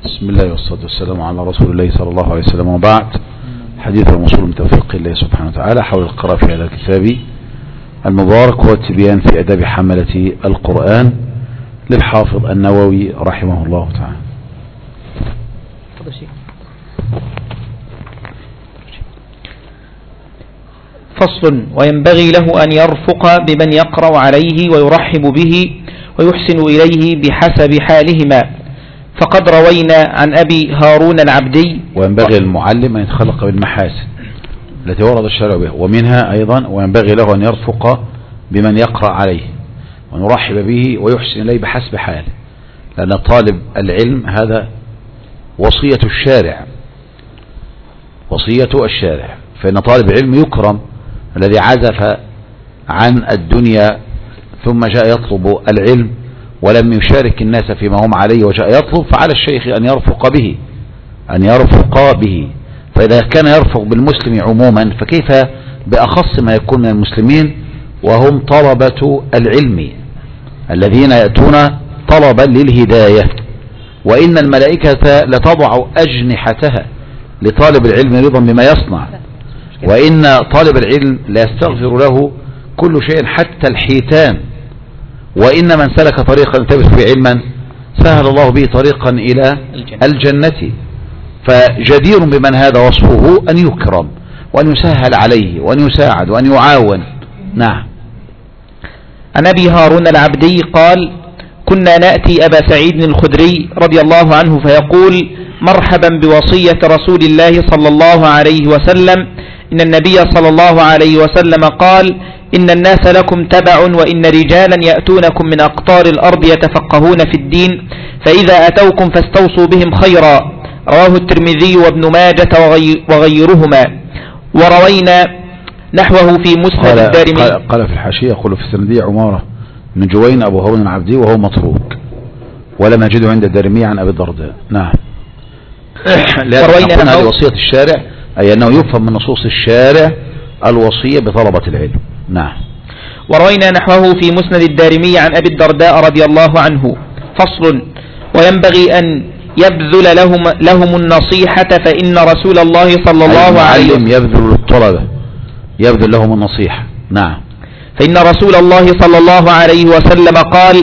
بسم الله والصلاة والسلام على رسول الله صلى الله عليه وسلم، وبعد. حديث الموصول من توفيق الله سبحانه وتعالى حول القراءة في هذا الكتاب المبارك والتبيان في آداب حملة القرآن للحافظ النووي رحمه الله تعالى. فصل: وينبغي له أن يرفق بمن يقرأ عليه ويرحب به ويحسن إليه بحسب حالهما. فقد روينا عن أبي هارون العبدي. وينبغي المعلم أن يتخلق بالمحاسن التي ورد الشرع بها، ومنها أيضا وينبغي له أن يرفق بمن يقرأ عليه ونرحب به ويحسن إليه بحسب حاله، لأن طالب العلم هذا وصية الشارع، وصية الشارع. فإن طالب العلم يكرم، الذي عزف عن الدنيا ثم جاء يطلب العلم ولم يشارك الناس فيما هم عليه وجاء يطلب، فعلى الشيخ أن يرفق به. فإذا كان يرفق بالمسلم عموما فكيف بأخص ما يكون من المسلمين وهم طلبة العلم الذين يأتون طلبا للهداية. وإن الملائكة لتضع أجنحتها لطالب العلم رضا بما يصنع، وإن طالب العلم لا يستغفر له كل شيء حتى الحيتان. وإن من سلك طريقا يلتمس فيه علما سهل الله به طريقا إلى الجنة. فجدير بمن هذا وصفه أن يكرم وأن يسهل عليه وأن يساعد وأن يعاون. نعم. عن أبي هارون العبدي قال: كنا نأتي أبا سعيد الخدري رضي الله عنه فيقول: مرحبا بوصية رسول الله صلى الله عليه وسلم، إن النبي صلى الله عليه وسلم قال: إن الناس لكم تبع، وإن رجالا يأتونكم من أقطار الأرض يتفقهون في الدين، فإذا أتوكم فاستوصوا بهم خيرا. رواه الترمذي وابن ماجة وغيرهما. وروينا نحوه في مسند الدارمي. قال في الحاشية: يقول في السندية عمارة من جوين أبو هارون العبدي وهو متروك، ولم يجده عند الدارمي عن أبي الدرداء. نعم. وروينا هذه وصية الشارع، أي أنه يفهم من نصوص الشارع الوصية بطلبة العلم. نعم. وروينا نحوه في مسند الدارمي عن أبي الدرداء رضي الله عنه. فصل: وينبغي أن يبذل لهم النصيحة، فإن رسول الله صلى الله عليه وسلم يبذل للطلبة، يبذل لهم النصيحة. نعم. فإن رسول الله صلى الله عليه وسلم قال: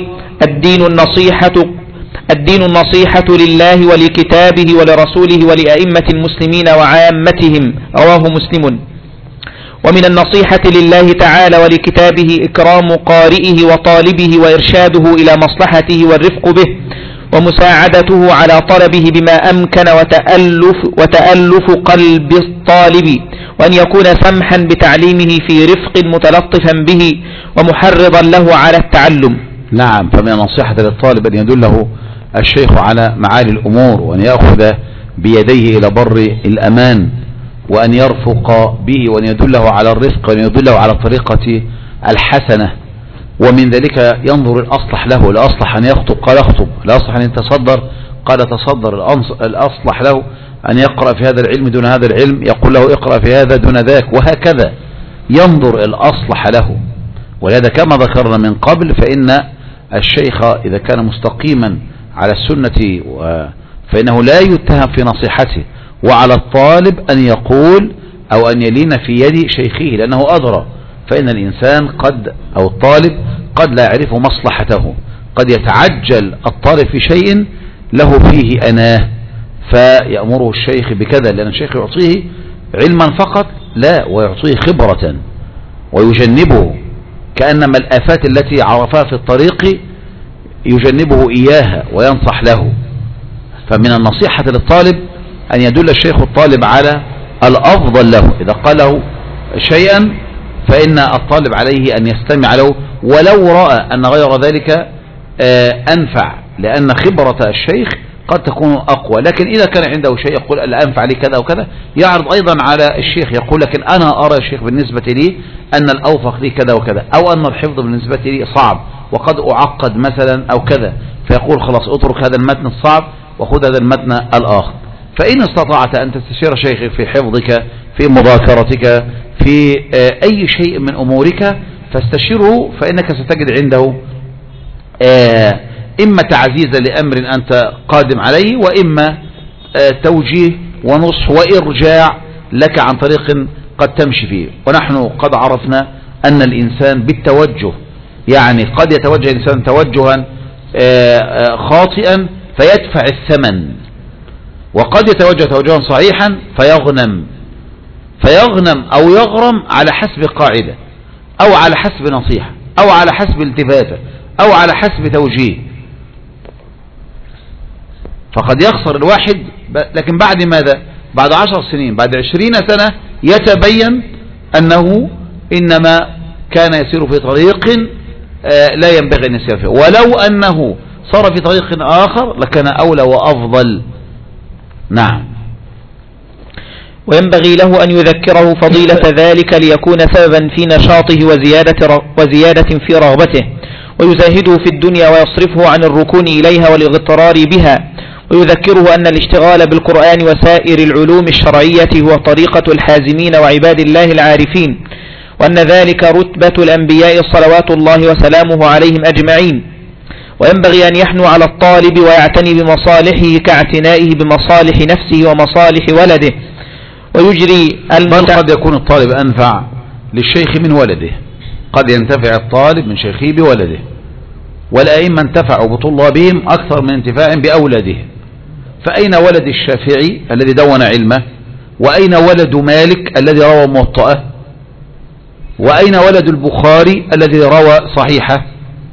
الدين النصيحة لله ولكتابه ولرسوله ولأئمة المسلمين وعامتهم. رواه مسلم. ومن النصيحة لله تعالى ولكتابه إكرام قارئه وطالبه وإرشاده إلى مصلحته والرفق به ومساعدته على طلبه بما أمكن وتألف قلب الطالب، وأن يكون سمحا بتعليمه في رفق متلطفا به ومحرضا له على التعلم. نعم. فمن النصيحة للطالب أن يدله الشيخ على معالي الأمور، وأن يأخذ بيديه إلى بر الأمان، وأن يرفق به، وأن يدله على الرفق، وأن يدله على الطريقة الحسنة. ومن ذلك ينظر الأصلح له. الأصلح أن يخطب قال اخطب، الأصلح أن يتصدر قال تصدر، الأصلح له أن يقرأ في هذا العلم دون هذا العلم يقول له اقرأ في هذا دون ذاك، وهكذا ينظر الأصلح له. ولهذا كما ذكرنا من قبل فإن الشيخ إذا كان مستقيما على السنة فإنه لا يتهم في نصيحته، وعلى الطالب أن يقول أو أن يلين في يد شيخه لأنه أدرى. فإن الإنسان أو الطالب قد لا يعرف مصلحته، قد يتعجل الطالب في شيء له فيه أناه فيأمره الشيخ بكذا، لأن الشيخ يعطيه علما فقط، لا، ويعطيه خبرة ويجنبه كأنما الآفات التي عرفها في الطريق يجنبه إياها وينصح له. فمن النصيحة للطالب أن يدل الشيخ الطالب على الأفضل له. إذا قال له شيئا فإن الطالب عليه أن يستمع له ولو رأى أن غير ذلك أنفع، لأن خبرة الشيخ قد تكون أقوى. لكن إذا كان عنده شيء يقول الأنفع لي كذا وكذا، يعرض أيضا على الشيخ يقول لكن أنا أرى الشيخ بالنسبة لي أن الأوفق لي كذا وكذا، أو أن الحفظ بالنسبة لي صعب وقد أعقد مثلا أو كذا، فيقول خلاص اترك هذا المتن الصعب وخذ هذا المتن الآخر. فإن استطعت أن تستشير شيخك في حفظك، في مذاكرتك، في أي شيء من أمورك فاستشيره، فإنك ستجد عنده إما تعزيزا لأمر أنت قادم عليه، وإما توجيه ونصح وإرجاع لك عن طريق قد تمشي فيه. ونحن قد عرفنا أن الإنسان بالتوجه، يعني قد يتوجه الإنسان توجها خاطئا فيدفع الثمن، وقد يتوجه توجها صحيحا فيغنم أو يغرم على حسب قاعدة، أو على حسب نصيحة، أو على حسب التفاتة، أو على حسب توجيه. فقد يخسر الواحد، لكن بعد ماذا؟ بعد 10 سنين، بعد 20 سنة يتبين أنه إنما كان يسير في طريق لا ينبغي أن يسير فيه، ولو أنه صار في طريق آخر لكان أولى وأفضل. نعم. وينبغي له أن يذكره فضيلة ذلك ليكون سببا في نشاطه وزيادة في رغبته، ويزاهده في الدنيا ويصرفه عن الركون إليها والاغترار بها، ويذكره أن الاشتغال بالقرآن وسائر العلوم الشرعية هو طريقة الحازمين وعباد الله العارفين، وأن ذلك رتبة الأنبياء صلوات الله وسلامه عليهم أجمعين. وينبغي أن يحنو على الطالب ويعتني بمصالحه كاعتنائه بمصالح نفسه ومصالح ولده، ويجري بل قد يكون الطالب أنفع للشيخ من ولده، قد ينتفع الطالب من شيخه بولده، والأئمة انتفعوا بطلابهم أكثر من انتفاع بأولاده. فأين ولد الشافعي الذي دون علمه؟ وأين ولد مالك الذي روى موطأه؟ وأين ولد البخاري الذي روى صحيحه؟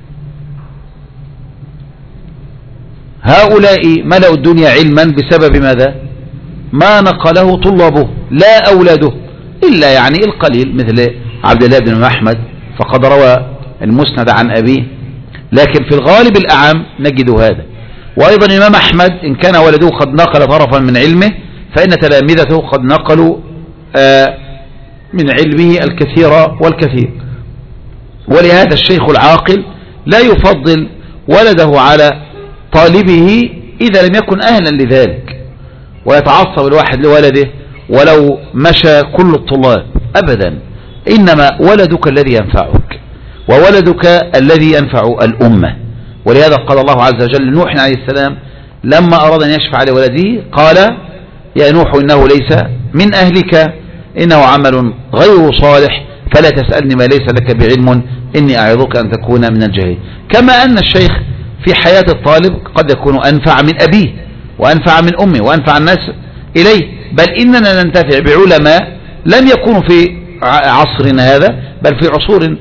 هؤلاء ملأوا الدنيا علما بسبب ماذا؟ ما نقله طلابه لا أولاده، إلا يعني القليل مثل عبد الله بن أحمد فقد روى المسند عن أبيه، لكن في الغالب الأعم نجد هذا. وأيضا الإمام أحمد إن كان ولده قد نقل طرفا من علمه فإن تلامذته قد نقلوا من علمه الكثير والكثير. ولهذا الشيخ العاقل لا يفضل ولده على طالبه إذا لم يكن أهلا لذلك، ويتعصب الواحد لولده ولو مشى كل الطلاب أبدا، إنما ولدك الذي ينفعك، وولدك الذي ينفع الأمة. ولهذا قال الله عز وجل لنوح عليه السلام لما أراد أن يشفع لولده قال يا نوح إنه ليس من أهلك إنه عمل غير صالح فلا تسألني ما ليس لك بعلم إني أعظك أن تكون من الجاهلين. كما أن الشيخ في حياة الطالب قد يكون أنفع من أبيه وأنفع من أمه وأنفع الناس إليه، بل إننا ننتفع بعلماء لم يكونوا في عصرنا هذا بل في عصور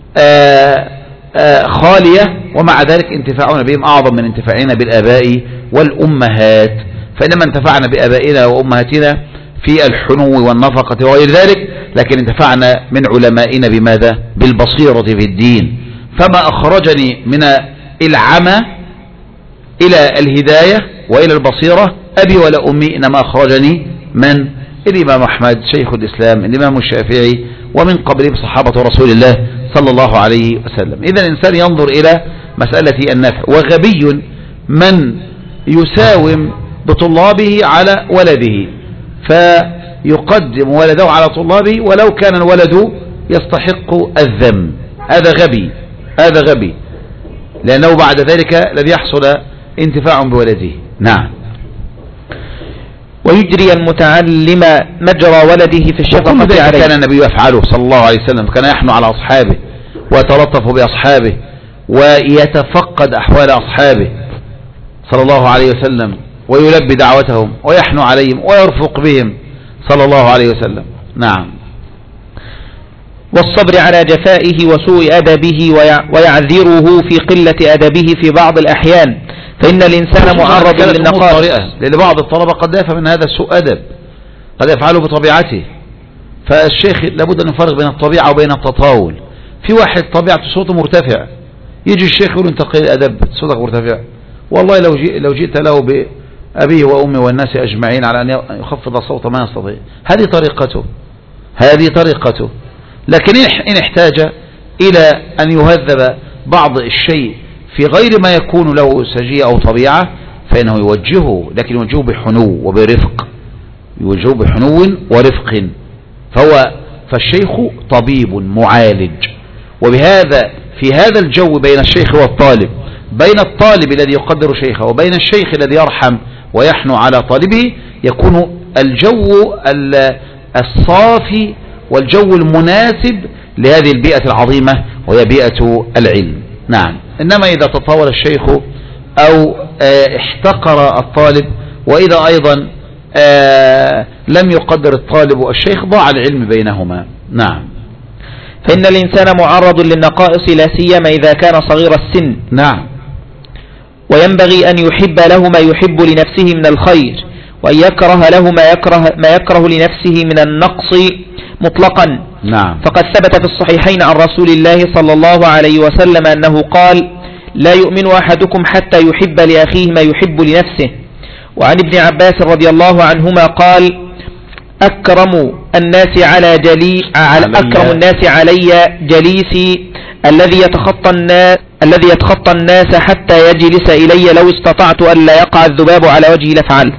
خالية، ومع ذلك انتفاعنا بهم أعظم من انتفاعنا بالآباء والأمهات. فإنما انتفعنا بآبائنا وأمهاتنا في الحنو والنفقة وغير ذلك، لكن انتفعنا من علمائنا بماذا؟ بالبصيرة في الدين. فما أخرجني من العمى إلى الهداية وإلى البصيرة أبي ولا أمي، إنما أخرجني من الإمام أحمد شيخ الإسلام، الإمام الشافعي، ومن قبلهم صحابة رسول الله صلى الله عليه وسلم. إذا الإنسان ينظر إلى مسألة النفع، وغبي من يساوم بطلابه على ولده فيقدم ولده على طلابه ولو كان الولد يستحق الذم. هذا غبي لأنه بعد ذلك لن يحصل انتفاع بولده. نعم. ويجري المتعلم مجرى ولده في الشفقة عليه. كان النبي يفعله صلى الله عليه وسلم، كان يحنو على أصحابه ويتلطف بأصحابه ويتفقد أحوال أصحابه صلى الله عليه وسلم ويلبي دعوتهم ويحنو عليهم ويرفق بهم صلى الله عليه وسلم. نعم. والصبر على جفائه وسوء أدبه ويعذره في قلة أدبه في بعض الأحيان، فإن الإنسان معرض للنقائص. لأن بعض الطلبة قد يفهم من هذا سوء أدب، قد يفعله بطبيعته. فالشيخ لابد أن يفرق بين الطبيعة وبين التطاول. في واحد طبيعته صوته مرتفع، يجي الشيخ يقول انت قليل أدب صوتك مرتفع، والله لو جئت له بأبيه وأمه والناس أجمعين على أن يخفض الصوت ما يستطيع. هذه طريقته. لكن إن احتاج إلى أن يهذب بعض الشيء في غير ما يكون له سجية أو طبيعة فإنه يوجهه، لكن يوجهه بحنو وبرفق، يوجهه بحنو ورفق. فالشيخ طبيب معالج، وبهذا في هذا الجو بين الشيخ والطالب بين الطالب الذي يقدر شيخه وبين الشيخ الذي يرحم ويحنو على طالبه يكون الجو الصافي والجو المناسب لهذه البيئة العظيمة وهي بيئة العلم. نعم. إنما إذا تطاول الشيخ أو احتقر الطالب وإذا أيضا لم يقدر الطالب الشيخ ضاع العلم بينهما. نعم. فإن الإنسان معرض للنقائص لا سيما إذا كان صغير السن. نعم. وينبغي أن يحب له ما يحب لنفسه من الخير، وأن يكره له ما يكره لنفسه من النقص مطلقا. نعم. فقد ثبت في الصحيحين عن رسول الله صلى الله عليه وسلم أنه قال: لا يؤمن أحدكم حتى يحب لأخيه ما يحب لنفسه. وعن ابن عباس رضي الله عنهما قال: أكرم الناس علي جليسي الذي يتخطى الناس حتى يجلس إلي، لو استطعت أن لا يقع الذباب على وجهي لفعلت.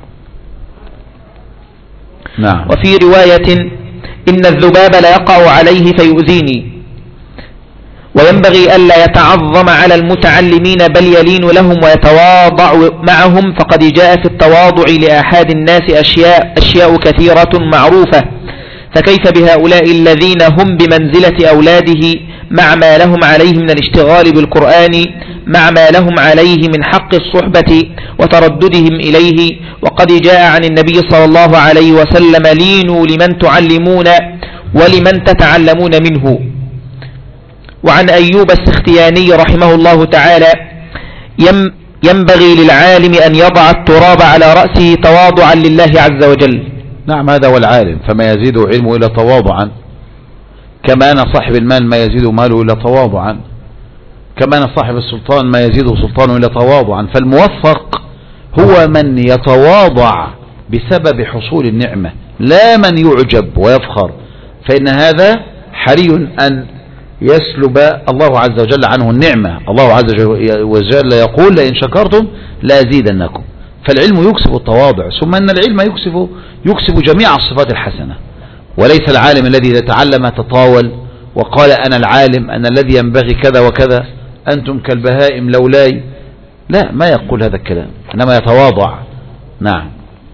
نعم. وفي رواية: إن الذباب لا يقع عليه فيؤذيني. وينبغي ألا يتعظم على المتعلمين بل يلين لهم ويتواضع معهم، فقد جاء في التواضع لأحد الناس أشياء كثيرة معروفة، فكيف بهؤلاء الذين هم بمنزلة أولاده مع ما لهم عليه من الاشتغال بالقرآن، مع ما لهم عليه من حق الصحبة وترددهم إليه. وقد جاء عن النبي صلى الله عليه وسلم: لينوا لمن تعلمون ولمن تتعلمون منه. وعن أيوب السختياني رحمه الله تعالى: ينبغي للعالم أن يضع التراب على رأسه تواضعا لله عز وجل. نعم، هذا هو العالم، فما يزيد علمه إلا تواضعا، كما أن صاحب المال ما يزيد ماله إلا تواضعا، كما أن صاحب السلطان ما يزيد سلطانه إلا تواضعا. فالموفق هو من يتواضع بسبب حصول النعمة، لا من يعجب ويفخر، فإن هذا حري أن يسلب الله عز وجل عنه النعمة. الله عز وجل يقول: لئن شكرتم لأزيدنكم. فالعلم يكسب التواضع، ثم أن العلم يكسب جميع الصفات الحسنة، وليس العالم الذي يتعلم تطاول وقال: أنا العالم، أنا الذي ينبغي كذا وكذا، أنتم كالبهائم لولاي. لا، ما يقول هذا الكلام، إنما يتواضع. نعم.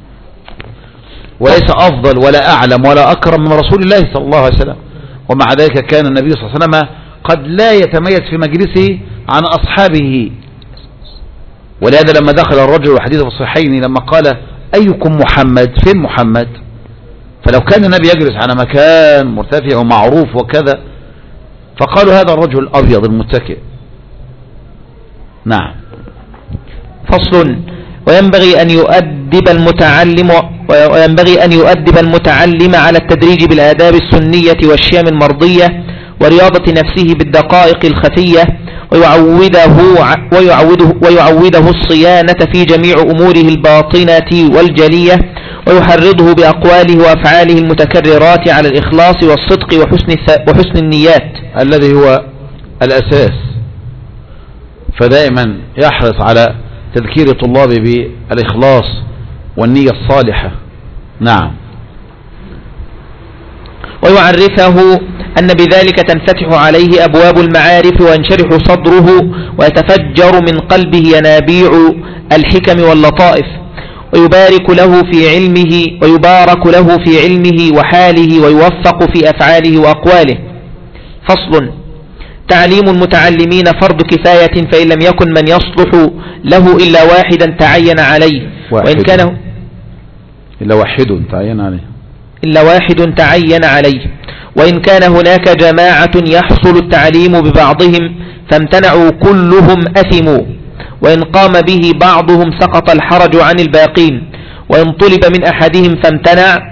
وليس أفضل ولا أعلم ولا أكرم من رسول الله صلى الله عليه وسلم، ومع ذلك كان النبي صلى الله عليه وسلم قد لا يتميز في مجلسه عن أصحابه. ولهذا لما دخل الرجل الحديث في الصحيحين لما قال: أيكم محمد؟ فين محمد؟ فلو كان النبي يجلس على مكان مرتفع ومعروف وكذا، فقالوا: هذا الرجل الأبيض المتكئ. نعم. فصل. وينبغي أن يؤدب المتعلم على التدريج بالآداب السنية والشيم المرضية ورياضة نفسه بالدقائق الخفية، ويعوده الصيانة في جميع أموره الباطنة والجلية، ويحرضه بأقواله وأفعاله المتكررات على الإخلاص والصدق وحسن النيات الذي هو الأساس. فدائما يحرص على تذكير طلابه بالإخلاص والنية الصالحة. نعم. ويعرفه أن بذلك تنفتح عليه أبواب المعارف وينشرح صدره ويتفجر من قلبه ينابيع الحكم واللطائف، ويبارك له في علمه وحاله، ويوفق في أفعاله وأقواله. فصل. تعليم المتعلمين فرض كفاية، فإن لم يكن من يصلح له إلا واحدا تعين عليه، وإن كان إلا واحد تعين عليه، وإن كان هناك جماعة يحصل التعليم ببعضهم فامتنعوا كلهم أثموا، وإن قام به بعضهم سقط الحرج عن الباقين، وإن طلب من أحدهم فامتنع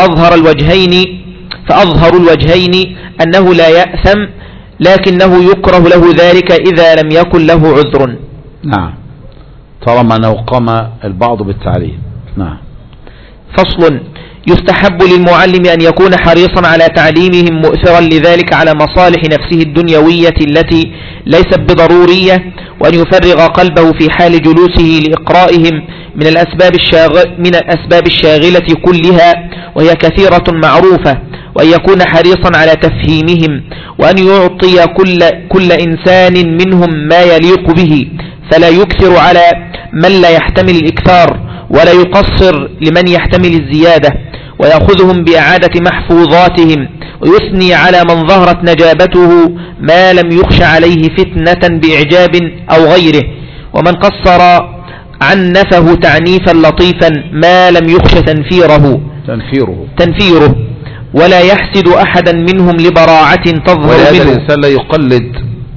فأظهر الوجهين أنه لا يأثم، لكنه يكره له ذلك إذا لم يكن له عذر. نعم، طالما أنه قام البعض بالتعليم. نعم. فصل. يستحب للمعلم أن يكون حريصا على تعليمهم مؤثرا لذلك على مصالح نفسه الدنيوية التي ليست بضرورية، وأن يفرغ قلبه في حال جلوسه لإقرائهم من الأسباب الشاغلة كلها، وهي كثيرة معروفة، وأن يكون حريصا على تفهيمهم، وأن يعطي كل إنسان منهم ما يليق به، فلا يكثر على من لا يحتمل الإكثار، ولا يقصر لمن يحتمل الزيادة، ويأخذهم بإعادة محفوظاتهم، ويثني على من ظهرت نجابته ما لم يخش عليه فتنة بإعجاب أو غيره، ومن قصر عنفه تعنيفا لطيفا ما لم يخش تنفيره، ولا يحسد أحدا منهم لبراعة تظهر منه. ولهذا الإنسان لا يقلد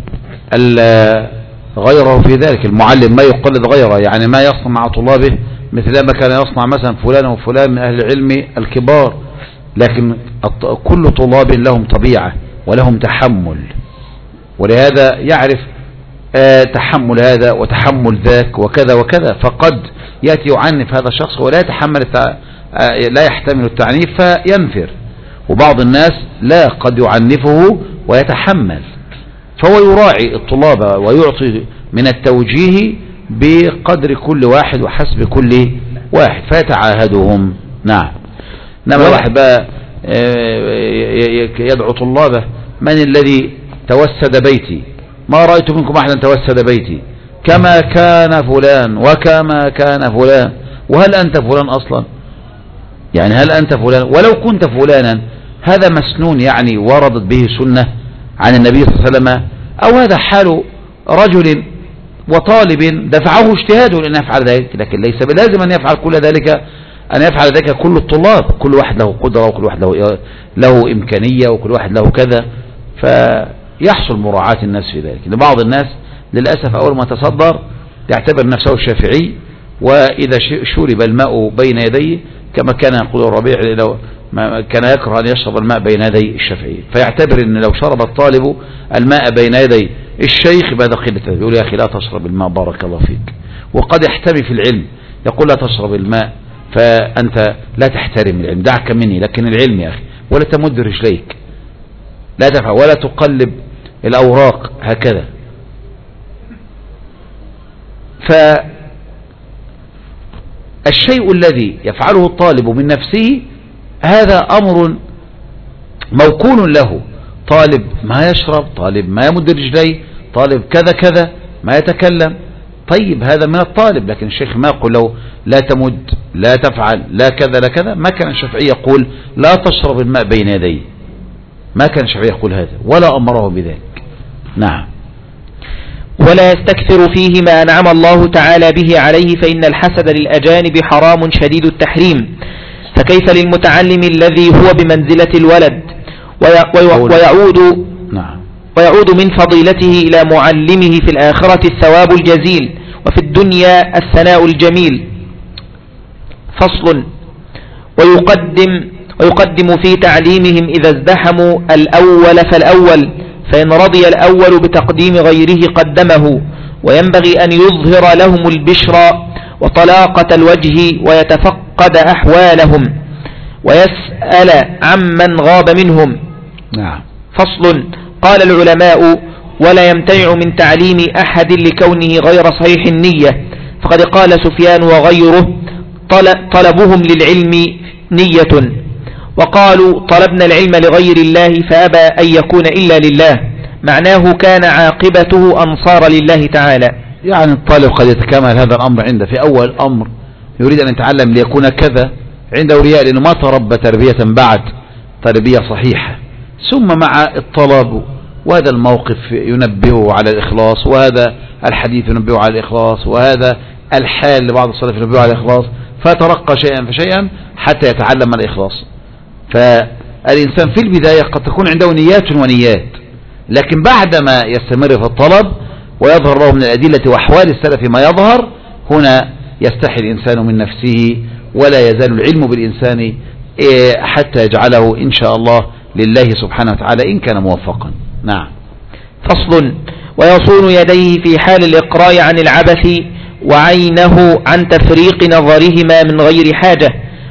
غيره في ذلك. المعلم ما يقلد غيره، يعني ما يصنع مع طلابه مثل ما كان يصنع مثلا فلان وفلان من أهل العلم الكبار، لكن كل طلاب لهم طبيعة ولهم تحمل، ولهذا يعرف تحمل هذا وتحمل ذاك وكذا وكذا، فقد يأتي يعنف هذا الشخص ولا لا يحتمل التعنيف فينفر، وبعض الناس لا، قد يعنفه ويتحمل، فهو يراعي الطلاب ويعطي من التوجيه بقدر كل واحد وحسب كل واحد فيتعاهدهم. نعم. إنما واحد بقى يدعو طلابه: من الذي توسد بيتي؟ ما رأيت منكم أحدا توسد بيتي كما كان فلان وكما كان فلان. وهل أنت فلان أصلا؟ يعني هل أنت فلان؟ ولو كنت فلانا هذا مسنون، يعني وردت به سنة عن النبي صلى الله عليه وسلم، أو هذا حال رجل وطالب دفعه اجتهاده لأن يفعل ذلك، لكن ليس بلازم أن يفعل كل ذلك، أن يفعل ذلك كل الطلاب. كل واحد له قدرة، وكل واحد له إمكانية، وكل واحد له كذا، فيحصل مراعاة الناس في ذلك. لبعض الناس للأسف أول ما تصدر يعتبر نفسه الشافعي، وإذا شرب الماء بين يديه كما كان يقول الربيع كان يكره أن يشرب الماء بين يدي الشافعي، فيعتبر أن لو شرب الطالب الماء بين يدي الشيخ بهذا قلة، يقول: يا أخي لا تشرب الماء بارك الله فيك. وقد يحتمي في العلم يقول: لا تشرب الماء فأنت لا تحترم العلم، دعك مني، لكن العلم يا أخي، ولا تمد رجليك، لا تفعل، ولا تقلب الأوراق هكذا. فالشيء الذي يفعله الطالب من نفسه هذا أمر موكول له. طالب ما يشرب، طالب ما يمد رجليه، طالب كذا كذا ما يتكلم، طيب هذا من الطالب، لكن الشيخ ما يقول له لا تمد، لا تفعل، لا كذا لا كذا. ما كان الشافعي يقول لا تشرب الماء بين يديه، ما كان الشافعي يقول هذا ولا أمره بذلك. نعم. ولا يستكثر فيه ما أنعم الله تعالى به عليه، فإن الحسد للأجانب حرام شديد التحريم، فكيف للمتعلم الذي هو بمنزلة الولد ويعود من فضيلته إلى معلمه في الآخرة الثواب الجزيل، وفي الدنيا الثناء الجميل. فصل. ويقدم في تعليمهم إذا ازدحموا الأول فالأول، فإن رضي الأول بتقديم غيره قدمه، وينبغي أن يظهر لهم البشرى وطلاقة الوجه ويتفقد أحوالهم ويسأل عمن غاب منهم. نعم. فصل. قال العلماء: ولا يمتنع من تعليم أحد لكونه غير صحيح النية، فقد قال سفيان وغيره: طلبهم للعلم نية، وقالوا طلبنا العلم لغير الله فأبى أن يكون إلا لله، معناه كان عاقبته أنصار لله تعالى. يعني الطالب قد يتكامل هذا الأمر عنده في أول الأمر، يريد أن يتعلم ليكون كذا، عنده رياء لأنه ما تربى تربية بعد تربية صحيحة، ثم مع الطلب وهذا الموقف ينبهه على الإخلاص، وهذا الحديث ينبهه على الإخلاص، وهذا الحال لبعض السلف ينبهه على الإخلاص، فترقى شيئا فشيئا حتى يتعلم الإخلاص. فالإنسان في البداية قد تكون عنده نيات ونيات، لكن بعدما يستمر في الطلب ويظهر له من الأدلة وأحوال السلف ما يظهر، هنا يستحي الإنسان من نفسه، ولا يزال العلم بالإنسان حتى يجعله إن شاء الله لله سبحانه وتعالى إن كان موفقا. نعم. فصل. ويصون يديه في حال الإقراء عن العبث، وعينه عن تفريق نظرهما من غير حاجة،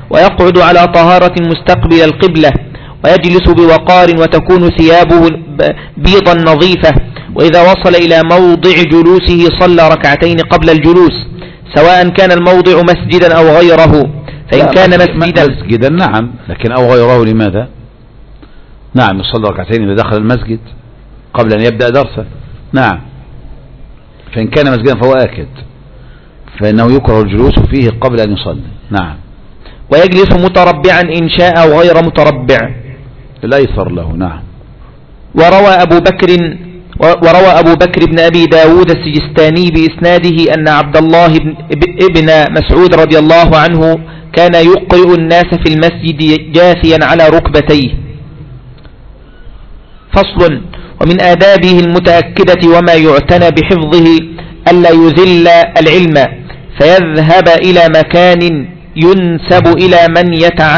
ويقعد على طهارة مستقبل القبلة، ويجلس بوقار وتكون ثيابه بيضا نظيفة. وإذا وصل إلى موضع جلوسه صلى ركعتين قبل الجلوس، سواء كان الموضع مسجدا أو غيره. فإن كان مسجدا نعم، لكن أو غيره لماذا؟ نعم يصلي ركعتين إذا دخل المسجد قبل أن يبدأ درسه. نعم، فإن كان مسجدا فهو آكد، فإنه يكره الجلوس فيه قبل أن يصلي. نعم. ويجلس متربعا إن شاء أو غير متربع، الأيسر له. نعم. وروى أبو بكر بن أبي داود السجستاني بإسناده أن عبد الله بن مسعود رضي الله عنه كان يقرئ الناس في المسجد جاثيا على ركبتيه. فصل. ومن آدابه المتأكدة وما يعتنى بحفظه ألا يذل العلم فيذهب إلى مكان ينسب إلى من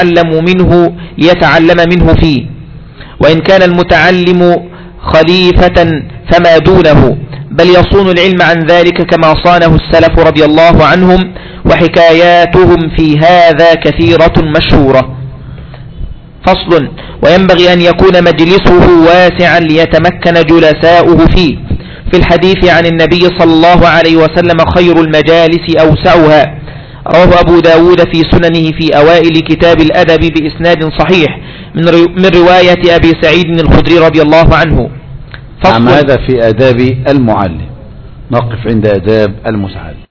يتعلم منه فيه، وإن كان المتعلم خليفة فما دونه، بل يصون العلم عن ذلك كما صانه السلف رضي الله عنهم، وحكاياتهم في هذا كثيرة مشهورة. فصل. وينبغي أن يكون مجلسه واسعا ليتمكن جلساؤه فيه. في الحديث عن النبي صلى الله عليه وسلم خير المجالس أوسعها، رواه أبو داود في سننه في أوائل كتاب الأدب بإسناد صحيح من رواية أبي سعيد الخدري رضي الله عنه. هذا في آداب المعلم. نقف عند آداب المتعلم.